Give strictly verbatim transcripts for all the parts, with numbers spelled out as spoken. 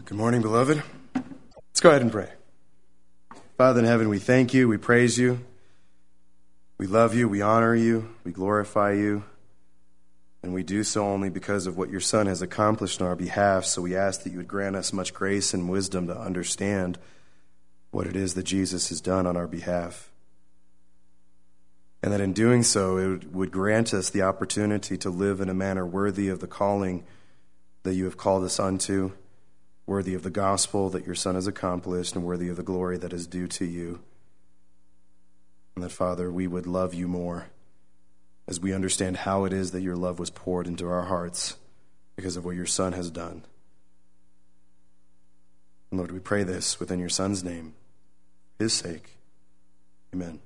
Good morning, beloved. Let's go ahead and pray. Father in heaven, we thank you, we praise you, we love you, we honor you, we glorify you, and we do so only because of what your Son has accomplished on our behalf. So we ask that you would grant us much grace and wisdom to understand what it is that Jesus has done on our behalf. And that in doing so, it would grant us the opportunity to live in a manner worthy of the calling that you have called us unto, worthy of the gospel that your Son has accomplished, and worthy of the glory that is due to you. And that, Father, we would love you more as we understand how it is that your love was poured into our hearts because of what your Son has done. And Lord, we pray this within your Son's name, his sake. Amen.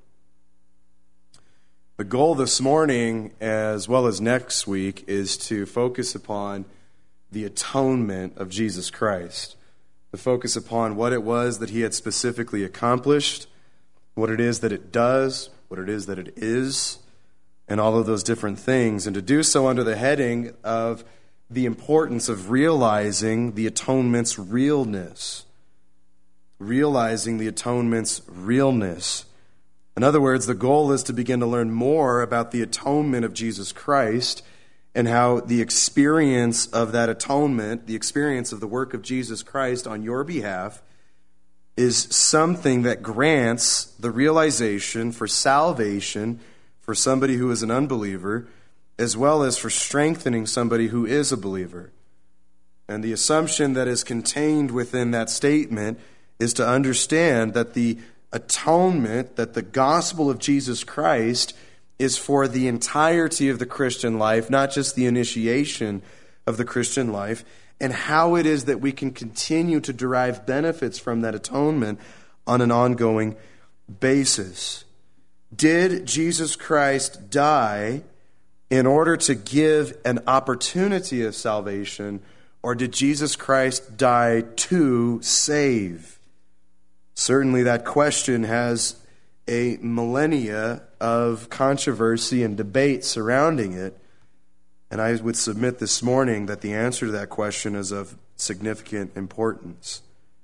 The goal this morning, as well as next week, is to focus upon the atonement of Jesus Christ, to focus upon what it was that he had specifically accomplished, what it is that it does, what it is that it is, and all of those different things, and to do so under the heading of the importance of realizing the atonement's realness. Realizing the atonement's realness. In other words, the goal is to begin to learn more about the atonement of Jesus Christ and how the experience of that atonement, the experience of the work of Jesus Christ on your behalf, is something that grants the realization for salvation for somebody who is an unbeliever, as well as for strengthening somebody who is a believer. And the assumption that is contained within that statement is to understand that the atonement, that the gospel of Jesus Christ is for the entirety of the Christian life, not just the initiation of the Christian life, and how it is that we can continue to derive benefits from that atonement on an ongoing basis. Did Jesus Christ die in order to give an opportunity of salvation, or did Jesus Christ die to save? Certainly that question has a millennia of controversy and debate surrounding it, and I would submit this morning that the answer to that question is of significant importance.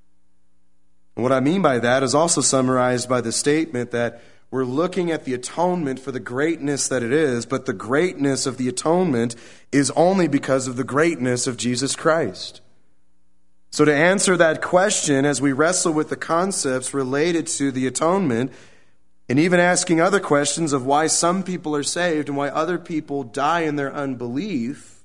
And what I mean by that is also summarized by the statement that we're looking at the atonement for the greatness that it is, but the greatness of the atonement is only because of the greatness of Jesus Christ. So to answer that question, as we wrestle with the concepts related to the atonement, and even asking other questions of why some people are saved and why other people die in their unbelief,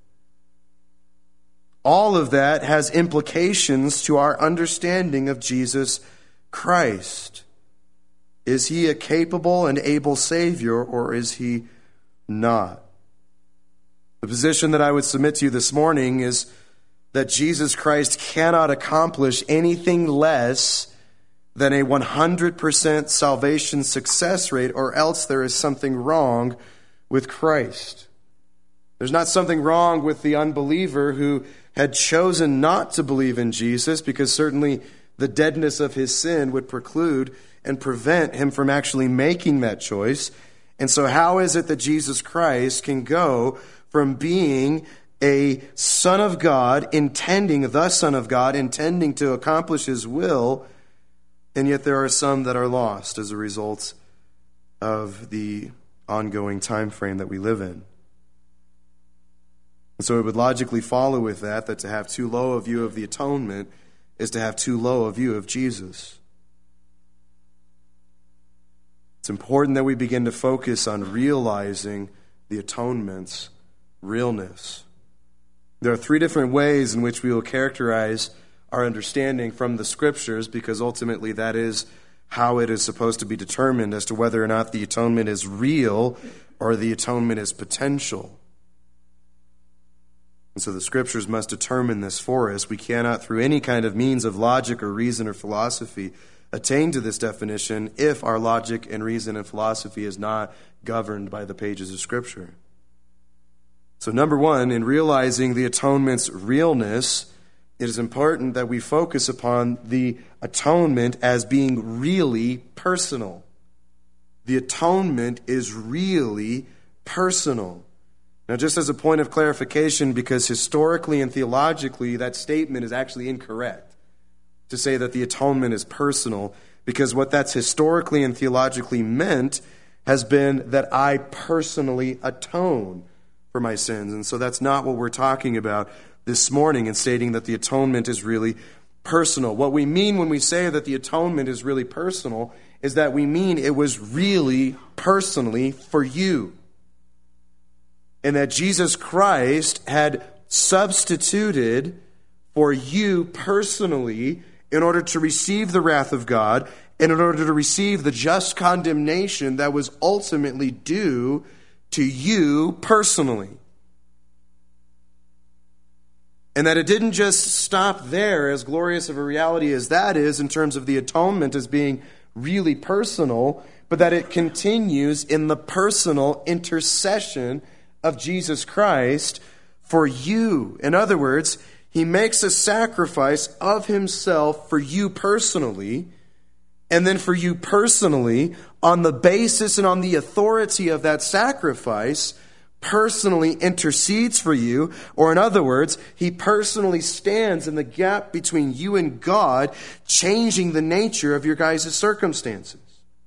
all of that has implications to our understanding of Jesus Christ. Is he a capable and able Savior, or is he not? The position that I would submit to you this morning is that Jesus Christ cannot accomplish anything less than a one hundred percent salvation success rate, or else there is something wrong with Christ. There's not something wrong with the unbeliever who had chosen not to believe in Jesus, because certainly the deadness of his sin would preclude and prevent him from actually making that choice. And so how is it that Jesus Christ can go from being a Son of God, intending, the Son of God, intending to accomplish his will, and yet there are some that are lost as a result of the ongoing time frame that we live in? And so it would logically follow with that, that to have too low a view of the atonement is to have too low a view of Jesus. It's important that we begin to focus on realizing the atonement's realness. There are three different ways in which we will characterize our understanding from the Scriptures, because ultimately that is how it is supposed to be determined as to whether or not the atonement is real or the atonement is potential. And so the Scriptures must determine this for us. We cannot, through any kind of means of logic or reason or philosophy, attain to this definition if our logic and reason and philosophy is not governed by the pages of Scripture. So number one, in realizing the atonement's realness, it is important that we focus upon the atonement as being really personal. The atonement is really personal. Now, just as a point of clarification, because historically and theologically that statement is actually incorrect. to say that the atonement is personal, because what that's historically and theologically meant has been that I personally atone for my sins. And so that's not what we're talking about this morning in stating that the atonement is really personal. What we mean when we say that the atonement is really personal is that we mean it was really personally for you. And that Jesus Christ had substituted for you personally in order to receive the wrath of God and in order to receive the just condemnation that was ultimately due to you personally. And that it didn't just stop there, as glorious of a reality as that is in terms of the atonement as being really personal, but that it continues in the personal intercession of Jesus Christ for you. In other words, he makes a sacrifice of himself for you personally, and then for you personally, on the basis and on the authority of that sacrifice, personally intercedes for you, or in other words, he personally stands in the gap between you and God, changing the nature of your guys' circumstances.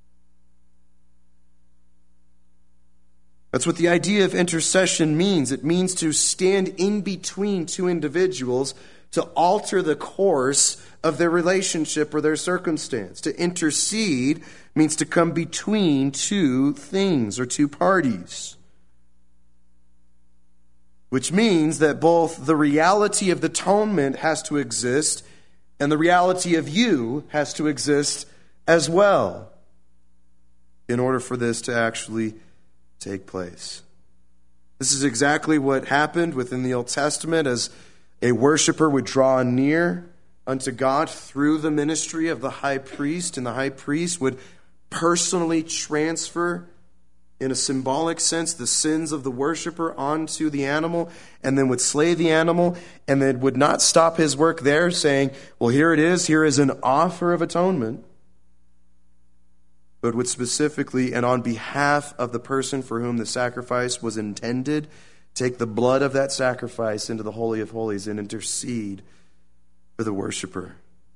That's what the idea of intercession means. It means to stand in between two individuals to alter the course of their relationship or their circumstance. To intercede means to come between two things or two parties. Which means that both the reality of the atonement has to exist and the reality of you has to exist as well in order for this to actually take place. This is exactly what happened within the Old Testament as a worshiper would draw near unto God through the ministry of the high priest, and the high priest would personally transfer, in a symbolic sense, the sins of the worshiper onto the animal, and then would slay the animal, and then would not stop his work there, saying, well, here it is, here is an offer of atonement, but would specifically, and on behalf of the person for whom the sacrifice was intended, take the blood of that sacrifice into the Holy of Holies and intercede for the worshiper.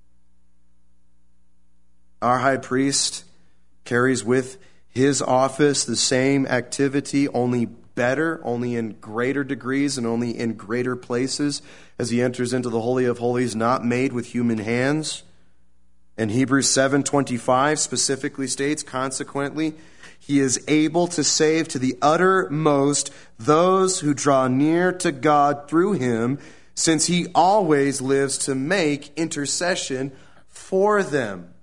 Our high priest carries with his office the same activity, only better, only in greater degrees and only in greater places as he enters into the Holy of Holies, not made with human hands. And Hebrews seven twenty-five specifically states, consequently, he is able to save to the uttermost those who draw near to God through him, since he always lives to make intercession for them.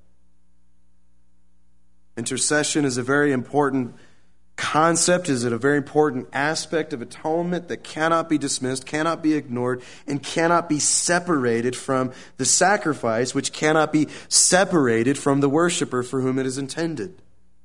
Intercession is a very important concept, is it a very important aspect of atonement that cannot be dismissed, cannot be ignored, and cannot be separated from the sacrifice, which cannot be separated from the worshiper for whom it is intended.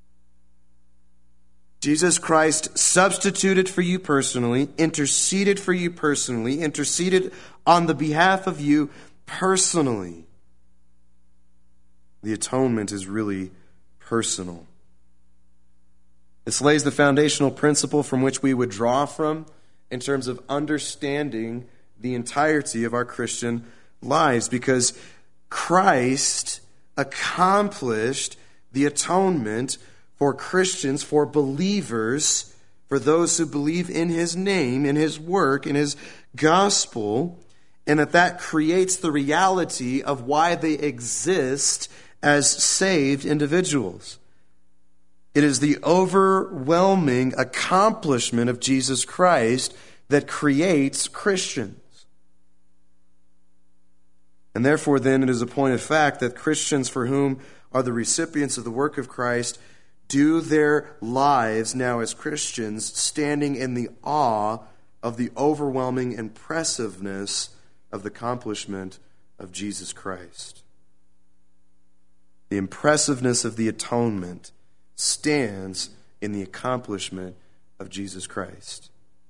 Jesus Christ substituted for you personally, interceded for you personally, interceded on the behalf of you personally. The atonement is really personal. This lays the foundational principle from which we would draw from in terms of understanding the entirety of our Christian lives, because Christ accomplished the atonement for Christians, for believers, for those who believe in his name, in his work, in his gospel, and that that creates the reality of why they exist as saved individuals. It is the overwhelming accomplishment of Jesus Christ that creates Christians. And therefore, then, it is a point of fact that Christians for whom are the recipients of the work of Christ do their lives now as Christians standing in the awe of the overwhelming impressiveness of the accomplishment of Jesus Christ. The impressiveness of the atonement stands in the accomplishment of Jesus Christ.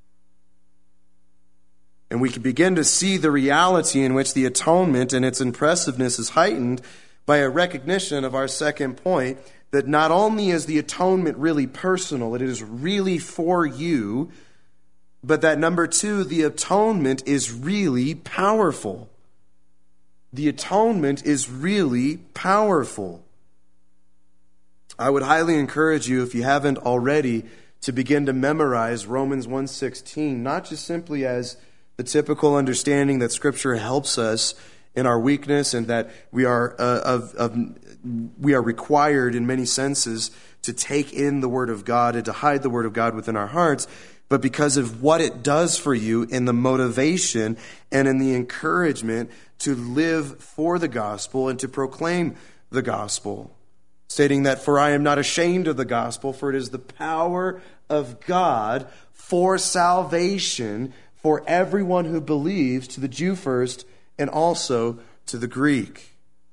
And we can begin to see the reality in which the atonement and its impressiveness is heightened by a recognition of our second point, that not only is the atonement really personal, it is really for you, but that number two, the atonement is really powerful. the atonement is really powerful. I would highly encourage you, if you haven't already, to begin to memorize Romans one sixteen, not just simply as the typical understanding that Scripture helps us in our weakness and that we are uh, of, of we are required in many senses to take in the Word of God and to hide the Word of God within our hearts, but because of what it does for you in the motivation and in the encouragement to live for the gospel and to proclaim the gospel. Stating that, for I am not ashamed of the gospel, for it is the power of God for salvation for everyone who believes, to the Jew first and also to the Greek.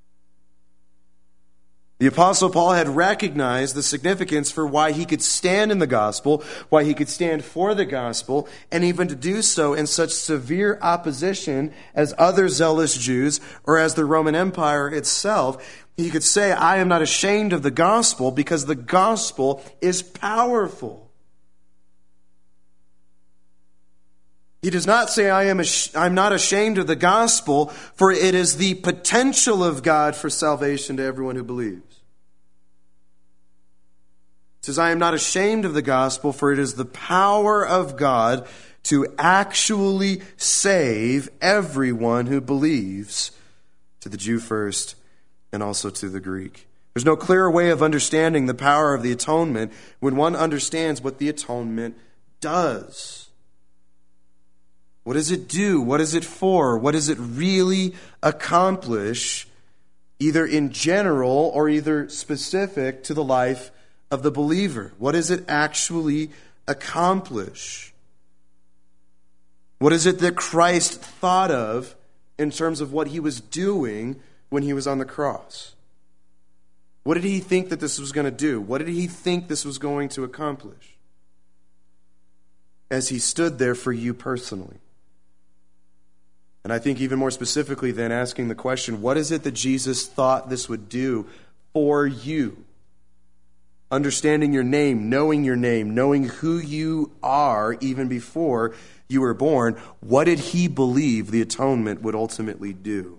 The Apostle Paul had recognized the significance for why he could stand in the gospel, why he could stand for the gospel, and even to do so in such severe opposition as other zealous Jews or as the Roman Empire itself. He could say, I am not ashamed of the gospel because the gospel is powerful. He does not say, I am ash- I'm not ashamed of the gospel, for it is the potential of God for salvation to everyone who believes. He says, I am not ashamed of the gospel, for it is the power of God to actually save everyone who believes, to the Jew first and also to the Greek. There's no clearer way of understanding the power of the atonement when one understands what the atonement does. What does it do? What is it for? What does it really accomplish, either in general or either specific to the life of the believer? What does it actually accomplish? What is it that Christ thought of in terms of what he was doing when he was on the cross? What did he think that this was going to do? What did he think this was going to accomplish as he stood there for you personally? And I think even more specifically than asking the question, what is it that Jesus thought this would do for you? Understanding your name, knowing your name, knowing who you are even before you were born, what did he believe the atonement would ultimately do?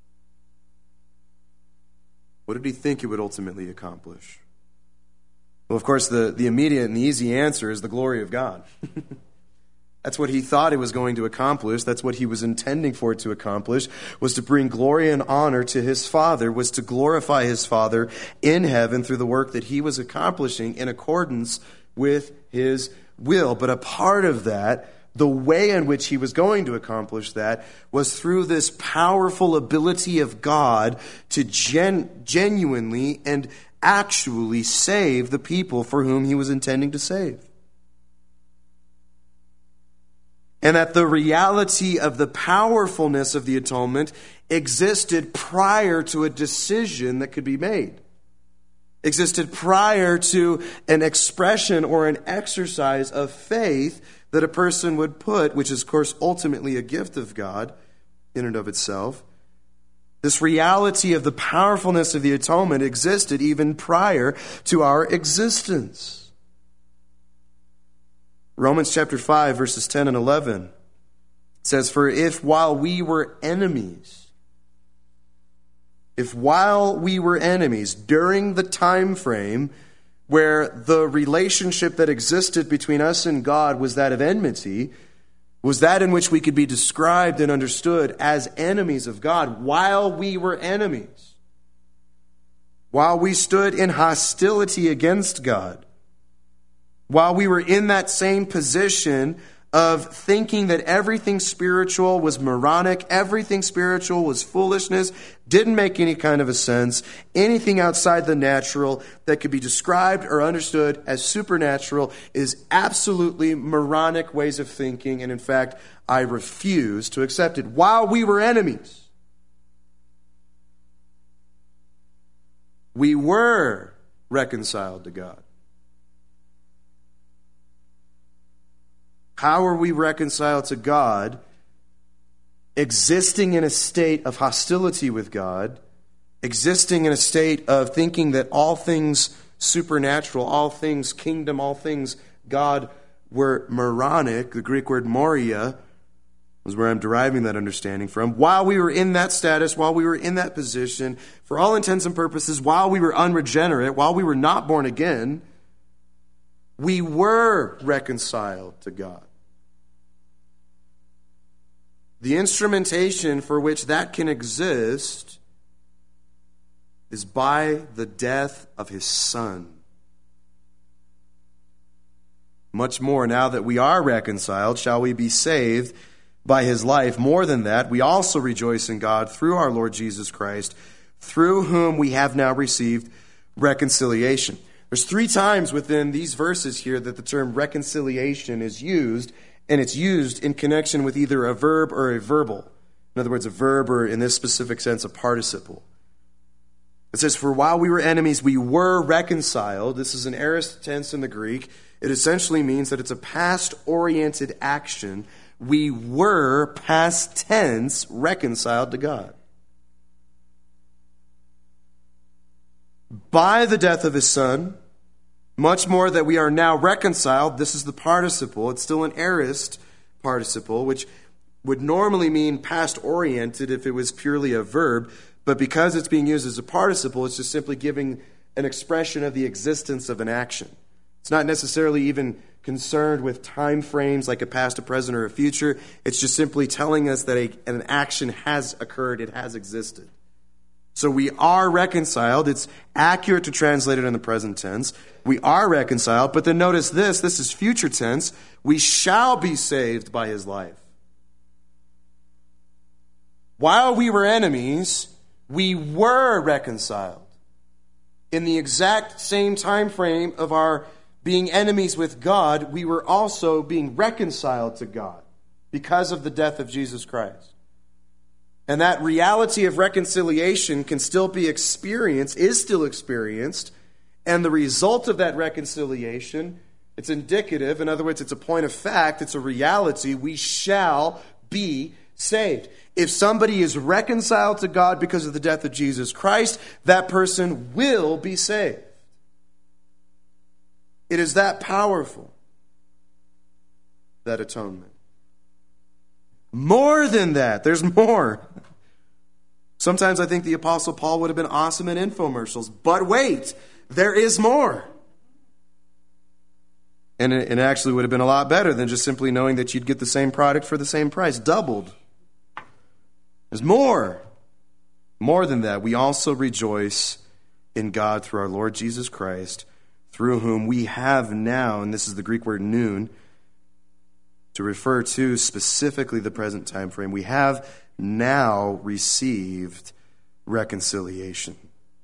What did he think it would ultimately accomplish? Well, of course, the, the immediate and the easy answer is the glory of God. That's what he thought it was going to accomplish. That's what he was intending for it to accomplish, was to bring glory and honor to his Father, was to glorify his Father in heaven through the work that he was accomplishing in accordance with his will. But a part of that, the way in which he was going to accomplish that, was through this powerful ability of God to gen- genuinely and actually save the people for whom he was intending to save. And that the reality of the powerfulness of the atonement existed prior to a decision that could be made. Existed prior to an expression or an exercise of faith that a person would put, which is, of course, ultimately a gift of God in and of itself. This reality of the powerfulness of the atonement existed even prior to our existence. Romans chapter five, verses ten and eleven says, for if while we were enemies, if while we were enemies, during the time frame where the relationship that existed between us and God was that of enmity, was that in which we could be described and understood as enemies of God, while we were enemies, while we stood in hostility against God, while we were in that same position of thinking that everything spiritual was moronic, everything spiritual was foolishness, didn't make any kind of a sense, anything outside the natural that could be described or understood as supernatural is absolutely moronic ways of thinking, and in fact, I refuse to accept it. While we were enemies, we were reconciled to God. How are we reconciled to God? Existing in a state of hostility with God, existing in a state of thinking that all things supernatural, all things kingdom, all things God were moronic, the Greek word moria, is where I'm deriving that understanding from. While we were in that status, while we were in that position, for all intents and purposes, while we were unregenerate, while we were not born again, we were reconciled to God. The instrumentation for which that can exist is by the death of his Son. Much more, now that we are reconciled, shall we be saved by his life. More than that, we also rejoice in God through our Lord Jesus Christ, through whom we have now received reconciliation. There's three times within these verses here that the term reconciliation is used, and it's used in connection with either a verb or a verbal. In other words, a verb, or in this specific sense, a participle. It says, for while we were enemies, we were reconciled. This is an aorist tense in the Greek. It essentially means that it's a past-oriented action. We were, past tense, reconciled to God. By the death of his Son, much more that we are now reconciled. This is the participle. It's still an aorist participle, which would normally mean past-oriented if it was purely a verb. But because it's being used as a participle, it's just simply giving an expression of the existence of an action. It's not necessarily even concerned with time frames like a past, a present, or a future. It's just simply telling us that a, an action has occurred, it has existed. So we are reconciled. It's accurate to translate it in the present tense. We are reconciled, but then notice this, this is future tense. We shall be saved by his life. While we were enemies, we were reconciled. In the exact same time frame of our being enemies with God, we were also being reconciled to God because of the death of Jesus Christ. And that reality of reconciliation can still be experienced, is still experienced, and the result of that reconciliation, it's indicative. In other words, it's a point of fact, it's a reality. We shall be saved. If somebody is reconciled to God because of the death of Jesus Christ, that person will be saved. It is that powerful, that atonement. More than that, there's more. Sometimes I think the Apostle Paul would have been awesome in infomercials, but wait, there is more. And it, it actually would have been a lot better than just simply knowing that you'd get the same product for the same price, doubled. There's more. More than that, we also rejoice in God through our Lord Jesus Christ, through whom we have now, and this is the Greek word noon, to refer to specifically the present time frame, we have now received reconciliation.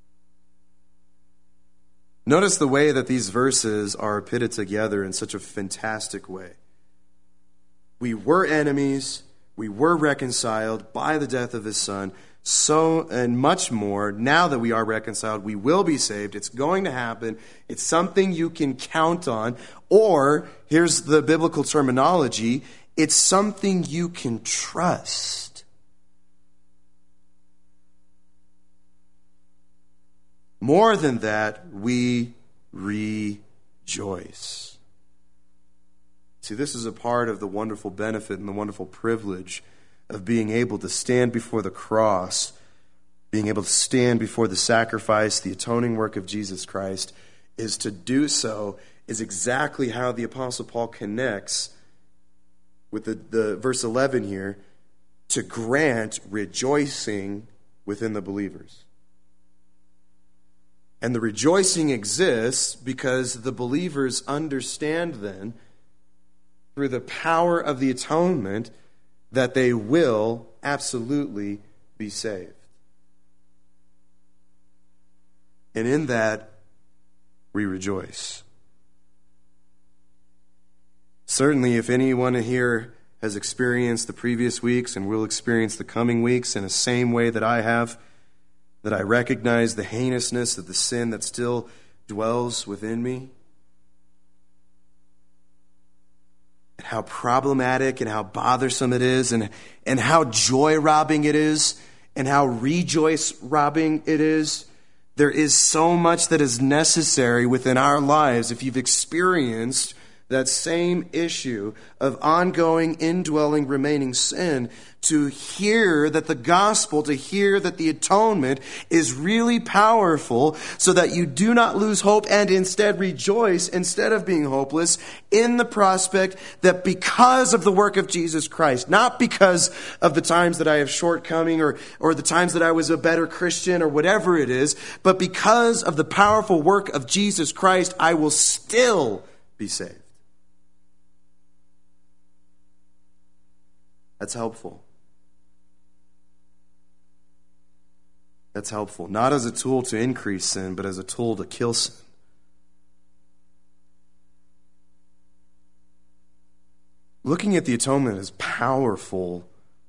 Notice the way that these verses are pitted together in such a fantastic way. We were enemies, we were reconciled by the death of his Son, so and much more. Now that we are reconciled, we will be saved. It's going to happen. It's something you can count on. Or, here's the biblical terminology, it's something you can trust. More than that, we rejoice. See, this is a part of the wonderful benefit and the wonderful privilege of being able to stand before the cross, being able to stand before the sacrifice, the atoning work of Jesus Christ, is to do so is exactly how the Apostle Paul connects with the, the verse eleven here, to grant rejoicing within the believers. And the rejoicing exists because the believers understand then, through the power of the atonement, that they will absolutely be saved. And in that, we rejoice. Certainly, if anyone here has experienced the previous weeks and will experience the coming weeks in the same way that I have, that I recognize the heinousness of the sin that still dwells within me, and how problematic and how bothersome it is, and, and how joy-robbing it is, and how rejoice-robbing it is. There is so much that is necessary within our lives. If you've experienced that same issue of ongoing, indwelling, remaining sin, to hear that the gospel, to hear that the atonement is really powerful, so that you do not lose hope and instead rejoice, instead of being hopeless, in the prospect that because of the work of Jesus Christ, not because of the times that I have shortcoming or, or the times that I was a better Christian or whatever it is, but because of the powerful work of Jesus Christ, I will still be saved. That's helpful. That's helpful. Not as a tool to increase sin, but as a tool to kill sin. Looking at the atonement as powerful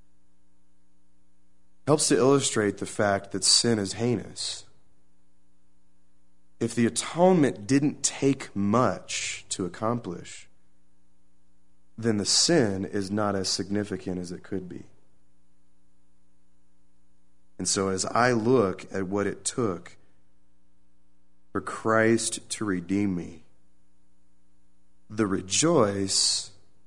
helps to illustrate the fact that sin is heinous. If the atonement didn't take much to accomplish, then the sin is not as significant as it could be. And so as I look at what it took for Christ to redeem me, the rejoice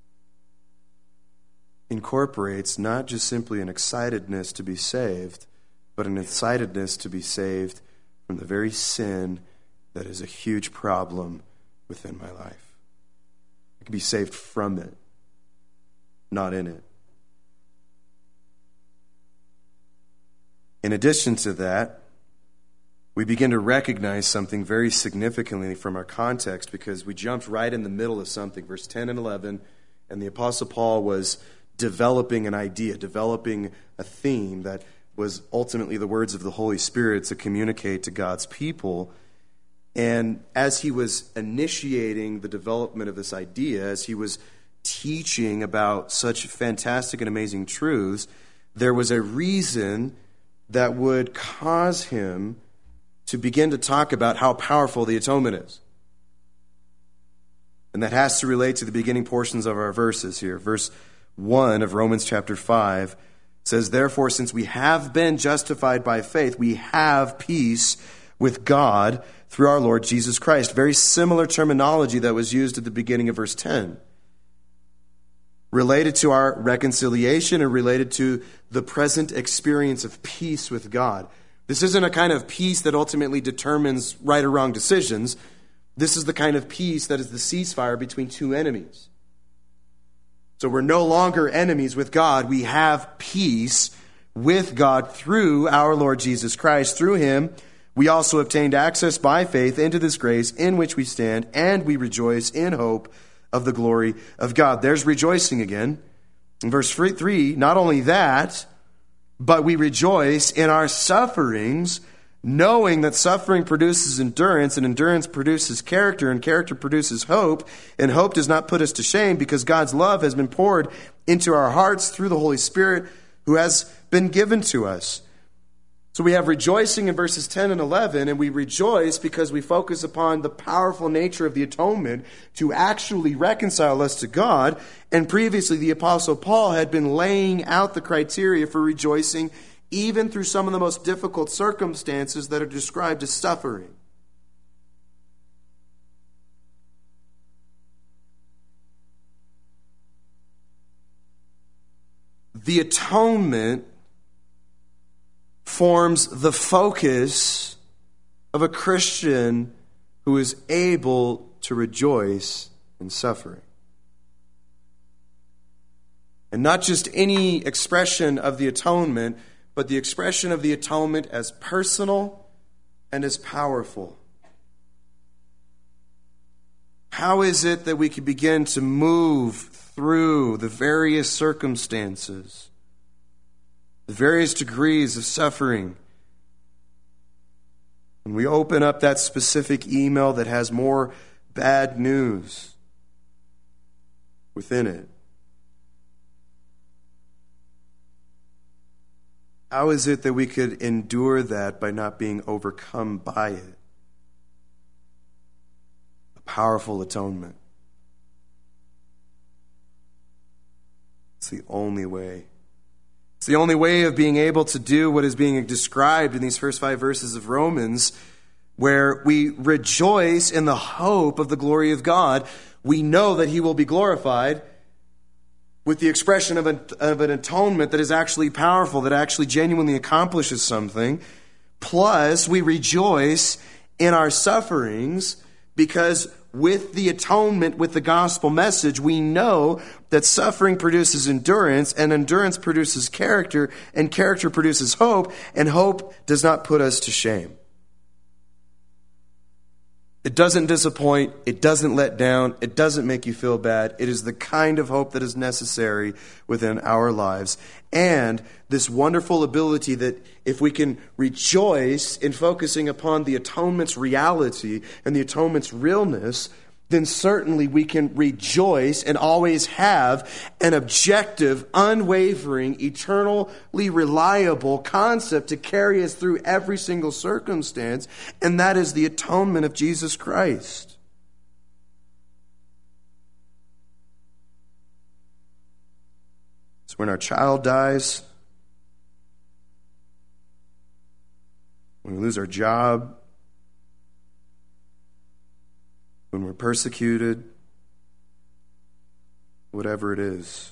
incorporates not just simply an excitedness to be saved, but an excitedness to be saved from the very sin that is a huge problem within my life. I can be saved from it, not in it. In addition to that, we begin to recognize something very significantly from our context, because we jumped right in the middle of something, verse ten and eleven, and the Apostle Paul was developing an idea, developing a theme that was ultimately the words of the Holy Spirit to communicate to God's people. And as he was initiating the development of this idea, as he was teaching about such fantastic and amazing truths, there was a reason that would cause him to begin to talk about how powerful the atonement is. And that has to relate to the beginning portions of our verses here. Verse one of Romans chapter five says, "Therefore, since we have been justified by faith, we have peace with God through our Lord Jesus Christ." Very similar terminology that was used at the beginning of verse ten. Related to our reconciliation and related to the present experience of peace with God. This isn't a kind of peace that ultimately determines right or wrong decisions. This is the kind of peace that is the ceasefire between two enemies. So we're no longer enemies with God. We have peace with God through our Lord Jesus Christ. Through him, we also obtained access by faith into this grace in which we stand, and we rejoice in hope of the glory of God. There's rejoicing again. In verse three, not only that, but we rejoice in our sufferings, knowing that suffering produces endurance, and endurance produces character, and character produces hope, and hope does not put us to shame, because God's love has been poured into our hearts through the Holy Spirit who has been given to us. So we have rejoicing in verses ten and eleven, and we rejoice because we focus upon the powerful nature of the atonement to actually reconcile us to God. And previously, the Apostle Paul had been laying out the criteria for rejoicing even through some of the most difficult circumstances that are described as suffering. The atonement forms the focus of a Christian who is able to rejoice in suffering. And not just any expression of the atonement, but the expression of the atonement as personal and as powerful. How is it that we can begin to move through the various circumstances, the various degrees of suffering? When we open up that specific email that has more bad news within it, how is it that we could endure that by not being overcome by it? A powerful atonement. It's the only way. It's the only way of being able to do what is being described in these first five verses of Romans, where we rejoice in the hope of the glory of God. we know that he will be glorified with the expression of an, of an atonement that is actually powerful, that actually genuinely accomplishes something. Plus, we rejoice in our sufferings because with the atonement, with the gospel message, we know that suffering produces endurance, and endurance produces character, and character produces hope, and hope does not put us to shame. It doesn't disappoint. It doesn't let down. It doesn't make you feel bad. It is the kind of hope that is necessary within our lives. And this wonderful ability that if we can rejoice in focusing upon the atonement's reality and the atonement's realness, then certainly we can rejoice and always have an objective, unwavering, eternally reliable concept to carry us through every single circumstance, and that is the atonement of Jesus Christ. So when our child dies, when we lose our job, when we're persecuted, whatever it is,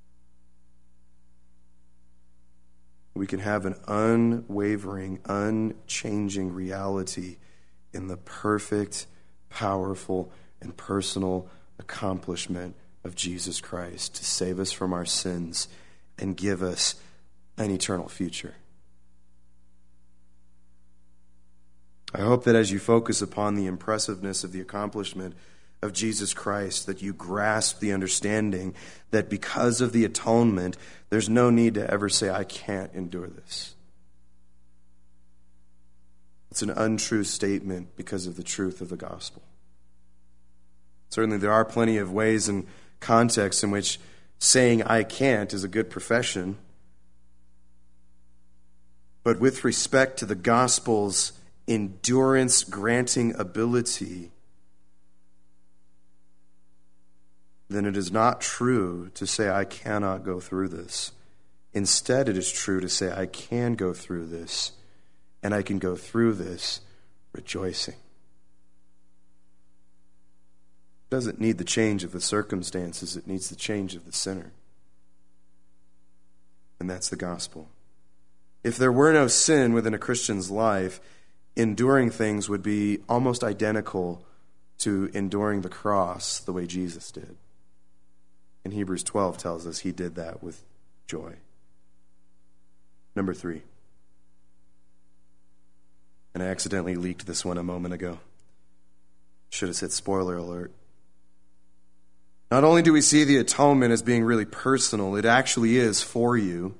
we can have an unwavering, unchanging reality in the perfect, powerful, and personal accomplishment of Jesus Christ to save us from our sins and give us an eternal future. I hope that as you focus upon the impressiveness of the accomplishment of Jesus Christ, that you grasp the understanding that because of the atonement, there's no need to ever say, I can't endure this. It's an untrue statement because of the truth of the gospel. Certainly there are plenty of ways and contexts in which saying I can't is a good profession. But with respect to the gospel's endurance granting ability, then it is not true to say I cannot go through this. Instead, it is true to say I can go through this, and I can go through this rejoicing. It doesn't need the change of the circumstances, it needs the change of the sinner. And that's the gospel. If there were no sin within a Christian's life, enduring things would be almost identical to enduring the cross the way Jesus did. And Hebrews twelve tells us he did that with joy. Number three. And I accidentally leaked this one a moment ago. Should have said spoiler alert. Not only do we see the atonement as being really personal, it actually is for you.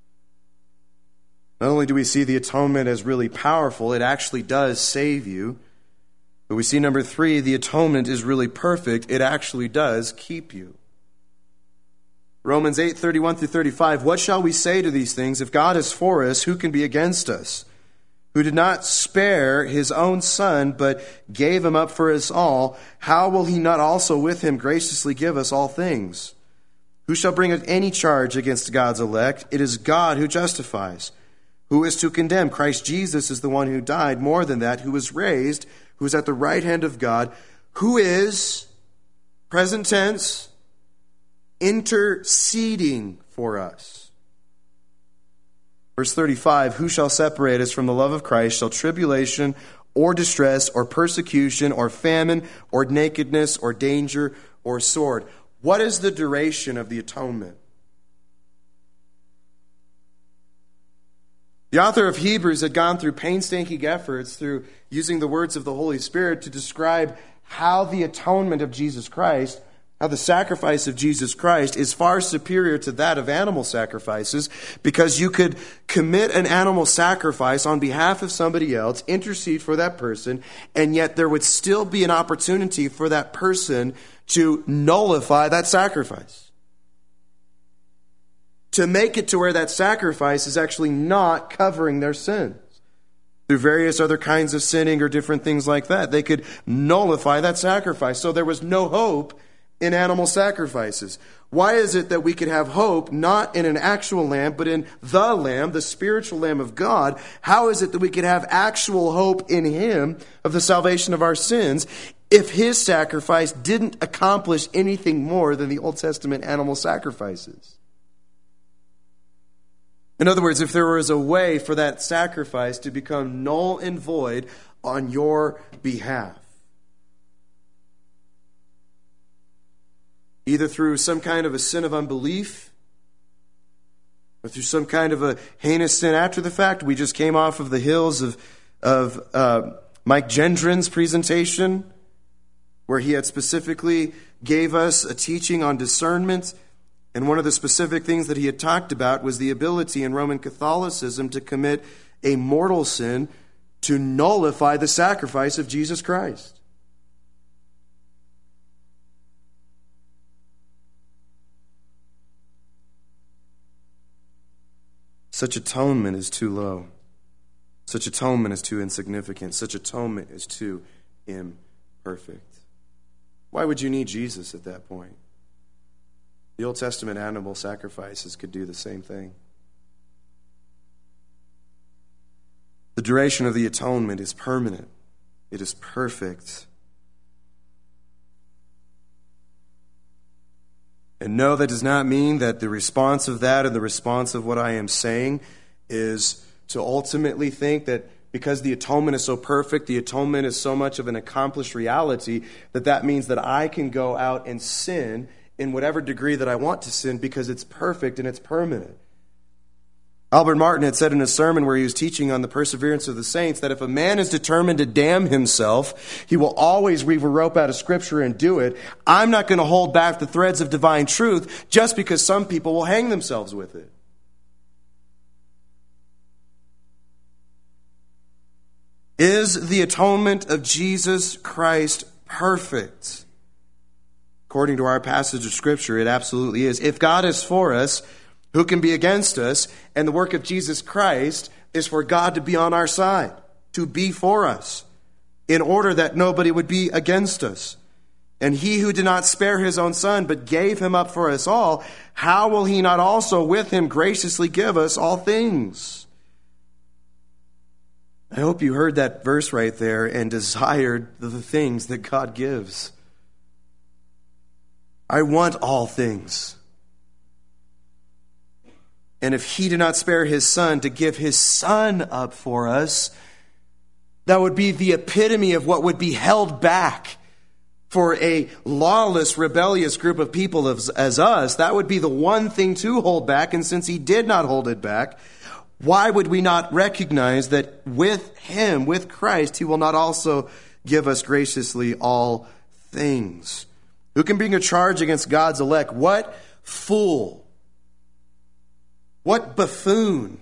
Not only do we see the atonement as really powerful, it actually does save you. But we see number three, the atonement is really perfect. It actually does keep you. Romans eight, thirty-one through thirty-five, what shall we say to these things? If God is for us, who can be against us? Who did not spare his own son, but gave him up for us all, how will he not also with him graciously give us all things? Who shall bring any charge against God's elect? It is God who justifies. Who is to condemn? Christ Jesus is the one who died, more than that, who was raised, who is at the right hand of God, who is, present tense, interceding for us. Verse thirty-five, who shall separate us from the love of Christ? Shall tribulation or distress or persecution or famine or nakedness or danger or sword? What is the duration of the atonement? The author of Hebrews had gone through painstaking efforts through using the words of the Holy Spirit to describe how the atonement of Jesus Christ, how the sacrifice of Jesus Christ is far superior to that of animal sacrifices, because you could commit an animal sacrifice on behalf of somebody else, intercede for that person, and yet there would still be an opportunity for that person to nullify that sacrifice. To make it to where that sacrifice is actually not covering their sins. Through various other kinds of sinning or different things like that, they could nullify that sacrifice. So there was no hope in animal sacrifices. Why is it that we could have hope not in an actual lamb, but in the Lamb, the spiritual Lamb of God? How is it that we could have actual hope in Him of the salvation of our sins? if his sacrifice didn't accomplish anything more than the Old Testament animal sacrifices? In other words, if there was a way for that sacrifice to become null and void on your behalf, either through some kind of a sin of unbelief or through some kind of a heinous sin after the fact. We just came off of the hills of, of uh, Mike Gendron's presentation, where he had specifically gave us a teaching on discernment. And one of the specific things that he had talked about was the ability in Roman Catholicism to commit a mortal sin to nullify the sacrifice of Jesus Christ. Such atonement is too low. Such atonement is too insignificant. Such atonement is too imperfect. Why would you need Jesus at that point? The Old Testament animal sacrifices could do the same thing. The duration of the atonement is permanent. It is perfect. And no, that does not mean that the response of that and the response of what I am saying is to ultimately think that because the atonement is so perfect, the atonement is so much of an accomplished reality, that that means that I can go out and sin in whatever degree that I want to sin because it's perfect and it's permanent. Albert Martin had said in a sermon where he was teaching on the perseverance of the saints that if a man is determined to damn himself, he will always weave a rope out of Scripture and do it. I'm not going to hold back the threads of divine truth just because some people will hang themselves with it. Is the atonement of Jesus Christ perfect? According to our passage of Scripture, it absolutely is. If God is for us, who can be against us? And the work of Jesus Christ is for God to be on our side, to be for us, in order that nobody would be against us. And he who did not spare his own son, but gave him up for us all, how will he not also with him graciously give us all things? I hope you heard that verse right there and desired the things that God gives. I want all things. And if he did not spare his son to give his son up for us, that would be the epitome of what would be held back for a lawless, rebellious group of people as, as us. That would be the one thing to hold back. And since he did not hold it back, why would we not recognize that with him, with Christ, he will not also give us graciously all things? Who can bring a charge against God's elect? What fool, what buffoon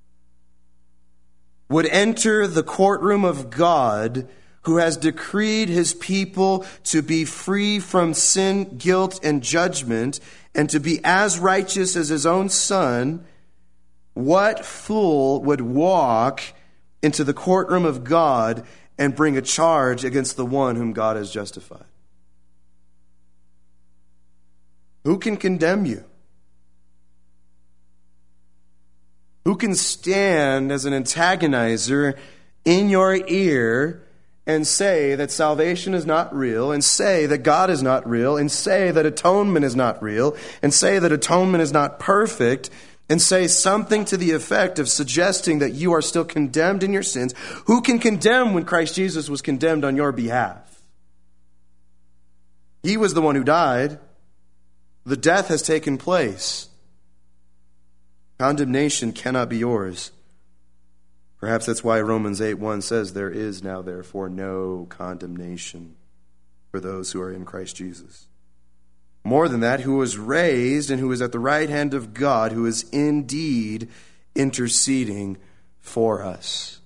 would enter the courtroom of God who has decreed his people to be free from sin, guilt, and judgment, and to be as righteous as his own son? What fool would walk into the courtroom of God and bring a charge against the one whom God has justified? Who can condemn you? Who can stand as an antagonizer in your ear and say that salvation is not real, and say that God is not real, and say that atonement is not real, and say that atonement is not perfect, and say something to the effect of suggesting that you are still condemned in your sins? Who can condemn when Christ Jesus was condemned on your behalf? He was the one who died. The death has taken place. Condemnation cannot be yours. Perhaps that's why Romans eight one says, there is now therefore no condemnation for those who are in Christ Jesus. More than that, who was raised and who is at the right hand of God, who is indeed interceding for us.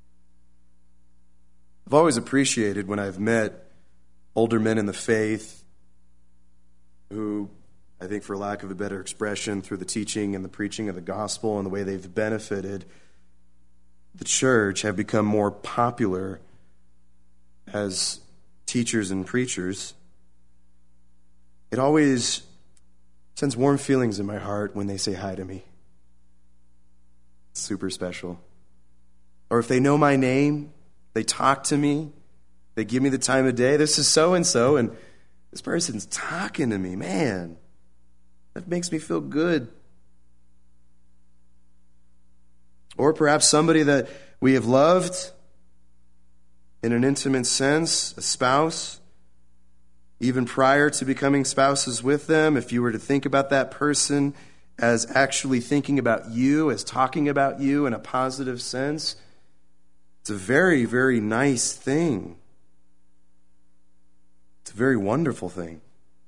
I've always appreciated when I've met older men in the faith who, I think for lack of a better expression, through the teaching and the preaching of the gospel and the way they've benefited the church, have become more popular as teachers and preachers. It always sends warm feelings in my heart when they say hi to me. It's super special. Or if they know my name, they talk to me, They give me the time of day. This is so-and-so, and this person's talking to me. Man, that makes me feel good. Or perhaps somebody that we have loved in an intimate sense, a spouse, even prior to becoming spouses with them. If you were to think about that person as actually thinking about you, as talking about you in a positive sense, it's a very, very nice thing. It's a very wonderful thing.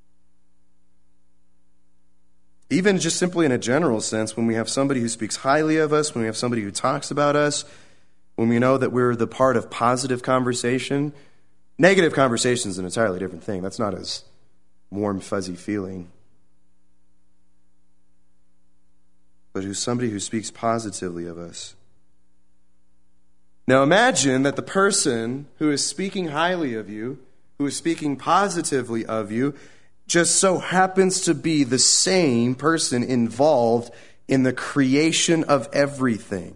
Even just simply in a general sense, when we have somebody who speaks highly of us, when we have somebody who talks about us, when we know that we're the part of positive conversation. Negative conversation is an entirely different thing. That's not as warm, fuzzy feeling. But who's somebody who speaks positively of us. Now imagine that the person who is speaking highly of you, who is speaking positively of you, just so happens to be the same person involved in the creation of everything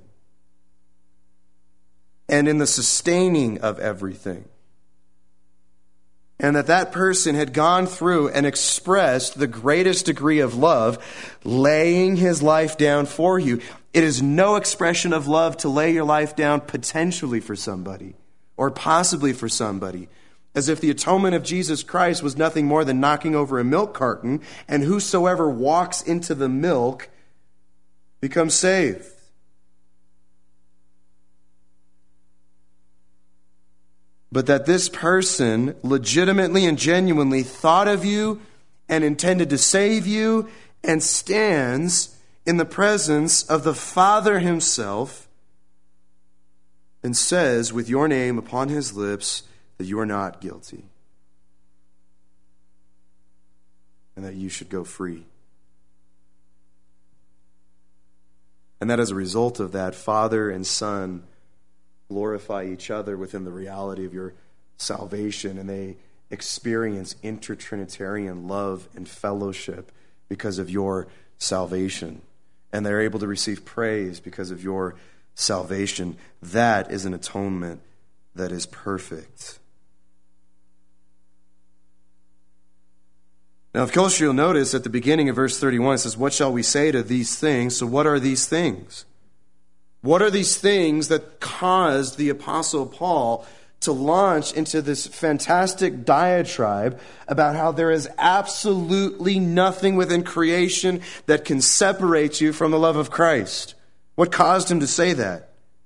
and in the sustaining of everything. And that that person had gone through and expressed the greatest degree of love, laying his life down for you. It is no expression of love to lay your life down potentially for somebody or possibly for somebody, as if the atonement of Jesus Christ was nothing more than knocking over a milk carton, and whosoever walks into the milk becomes saved. But that this person legitimately and genuinely thought of you and intended to save you and stands in the presence of the Father himself and says with your name upon his lips that you are not guilty and that you should go free. And that as a result of that, Father and Son glorify each other within the reality of your salvation, and they experience intertrinitarian love and fellowship because of your salvation. And they're able to receive praise because of your salvation. That is an atonement that is perfect. Now, of course, you'll notice at the beginning of verse thirty-one, it says, what shall we say to these things? So what are these things? What are these things that caused the Apostle Paul to launch into this fantastic diatribe about how there is absolutely nothing within creation that can separate you from the love of Christ? What caused him to say that?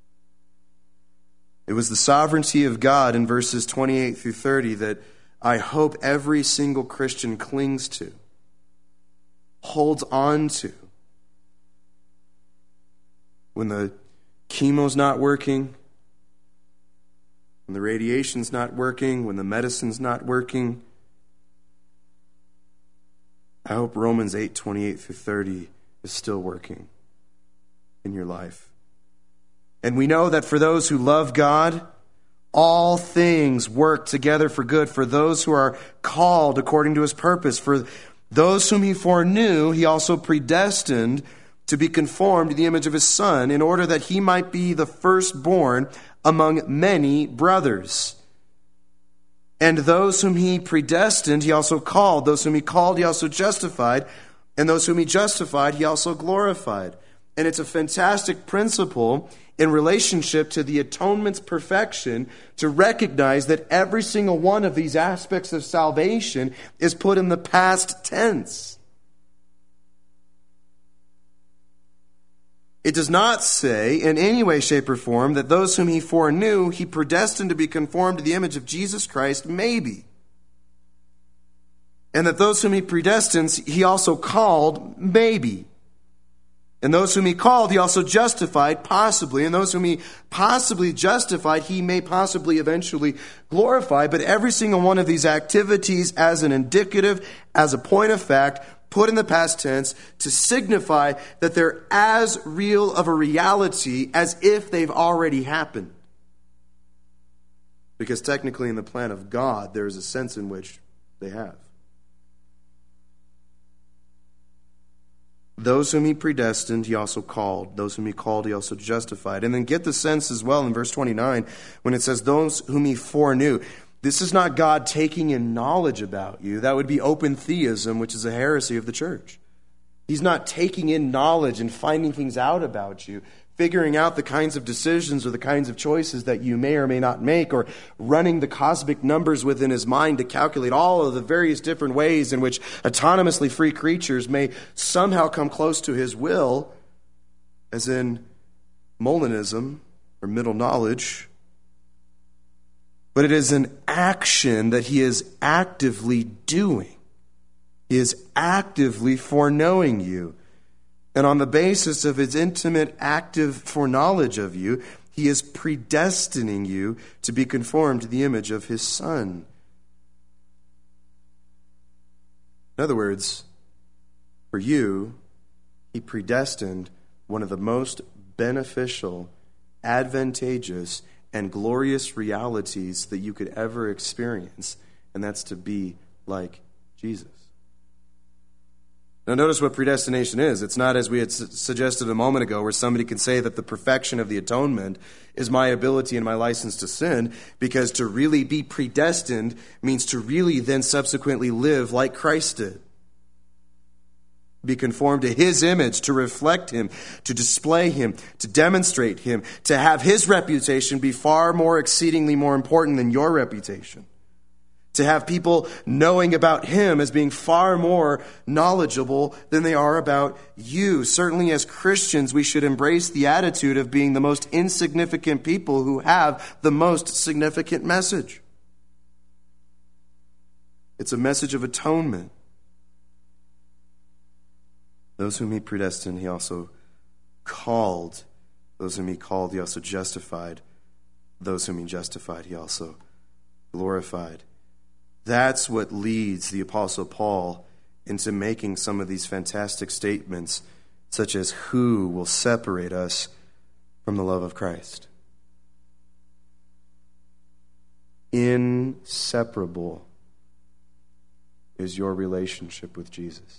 It was the sovereignty of God in verses twenty-eight through thirty that I hope every single Christian clings to, holds on to. When the chemo's not working, when the radiation's not working, when the medicine's not working, I hope Romans eight twenty-eight through thirty is still working in your life. And we know that for those who love God, all things work together for good for those who are called according to his purpose. For those whom he foreknew, he also predestined to be conformed to the image of his Son, in order that he might be the firstborn among many brothers. And those whom he predestined, he also called. Those whom he called, he also justified. And those whom he justified, he also glorified. And it's a fantastic principle in relationship to the atonement's perfection to recognize that every single one of these aspects of salvation is put in the past tense. It does not say in any way, shape, or form that those whom he foreknew, he predestined to be conformed to the image of Jesus Christ, maybe. And that those whom he predestines, he also called, maybe. And those whom he called, he also justified, possibly. And those whom he possibly justified, he may possibly eventually glorify. But every single one of these activities as an indicative, as a point of fact, put in the past tense to signify that they're as real of a reality as if they've already happened. Because technically in the plan of God, there is a sense in which they have. Those whom he predestined, he also called. Those whom he called, he also justified. And then get the sense as well in verse twenty-nine when it says, those whom he foreknew. This is not God taking in knowledge about you. That would be open theism, which is a heresy of the church. He's not taking in knowledge and finding things out about you, figuring out the kinds of decisions or the kinds of choices that you may or may not make, or running the cosmic numbers within his mind to calculate all of the various different ways in which autonomously free creatures may somehow come close to his will, as in Molinism or middle knowledge. But it is an action that he is actively doing. He is actively foreknowing you. And on the basis of his intimate, active foreknowledge of you, he is predestining you to be conformed to the image of his Son. In other words, for you, he predestined one of the most beneficial, advantageous, and glorious realities that you could ever experience, and that's to be like Jesus. Now notice what predestination is. It's not, as we had su- suggested a moment ago, where somebody can say that the perfection of the atonement is my ability and my license to sin, because to really be predestined means to really then subsequently live like Christ did. Be conformed to his image, to reflect him, to display him, to demonstrate him, to have his reputation be far more exceedingly more important than your reputation. To have people knowing about him as being far more knowledgeable than they are about you. Certainly as Christians, we should embrace the attitude of being the most insignificant people who have the most significant message. It's a message of atonement. Those whom he predestined, he also called. Those whom he called, he also justified. Those whom he justified, he also glorified. That's what leads the Apostle Paul into making some of these fantastic statements, such as, who will separate us from the love of Christ? Inseparable is your relationship with Jesus.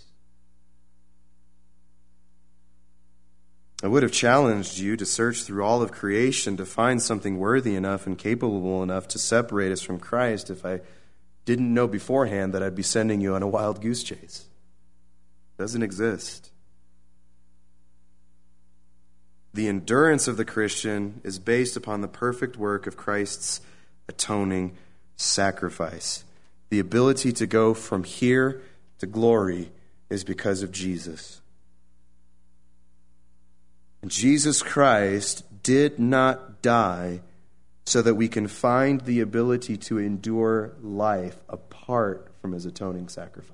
I would have challenged you to search through all of creation to find something worthy enough and capable enough to separate us from Christ if I didn't know beforehand that I'd be sending you on a wild goose chase. It doesn't exist. The endurance of the Christian is based upon the perfect work of Christ's atoning sacrifice. The ability to go from here to glory is because of Jesus. Jesus Christ did not die so that we can find the ability to endure life apart from his atoning sacrifice.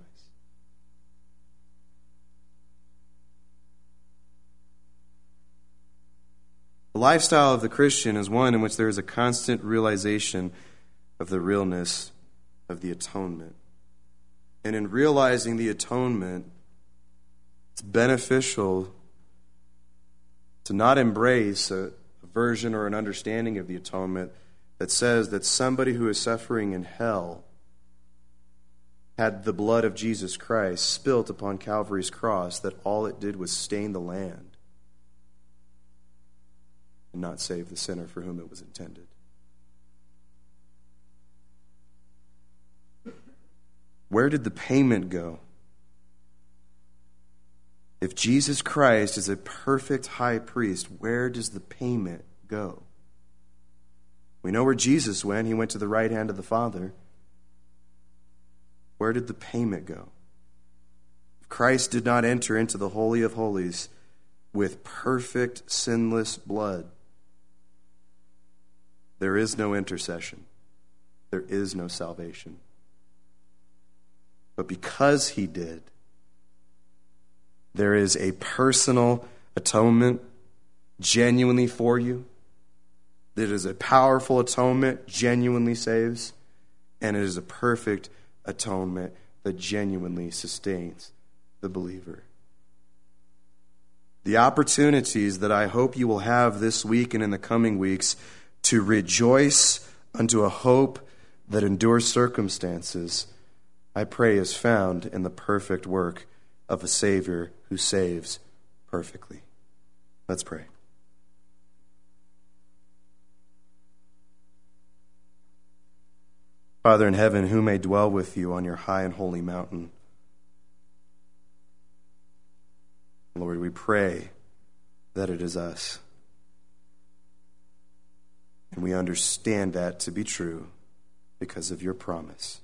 The lifestyle of the Christian is one in which there is a constant realization of the realness of the atonement. And in realizing the atonement, it's beneficial to not embrace a, a version or an understanding of the atonement that says that somebody who is suffering in hell had the blood of Jesus Christ spilt upon Calvary's cross, that all it did was stain the land and not save the sinner for whom it was intended. Where did the payment go? If Jesus Christ is a perfect high priest, where does the payment go? We know where Jesus went. He went to the right hand of the Father. Where did the payment go? If Christ did not enter into the Holy of Holies with perfect, sinless blood, there is no intercession. There is no salvation. But because he did, there is a personal atonement genuinely for you. It is a powerful atonement, genuinely saves. And it is a perfect atonement that genuinely sustains the believer. The opportunities that I hope you will have this week and in the coming weeks to rejoice unto a hope that endures circumstances, I pray is found in the perfect work of a Savior who saves perfectly. Let's pray. Father in heaven, who may dwell with you on your high and holy mountain? Lord, we pray that it is us. And we understand that to be true because of your promise.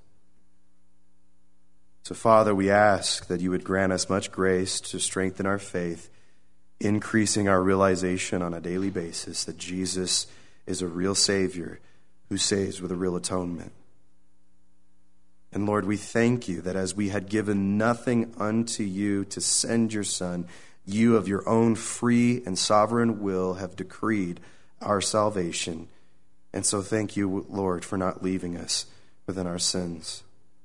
So, Father, we ask that you would grant us much grace to strengthen our faith, increasing our realization on a daily basis that Jesus is a real Savior who saves with a real atonement. And Lord, we thank you that as we had given nothing unto you to send your Son, you of your own free and sovereign will have decreed our salvation. And so thank you, Lord, for not leaving us within our sins.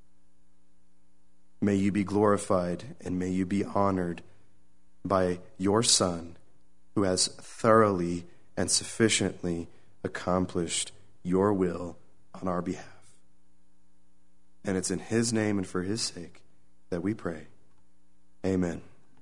May you be glorified and may you be honored by your Son, who has thoroughly and sufficiently accomplished your will on our behalf. And it's in his name and for his sake that we pray. Amen.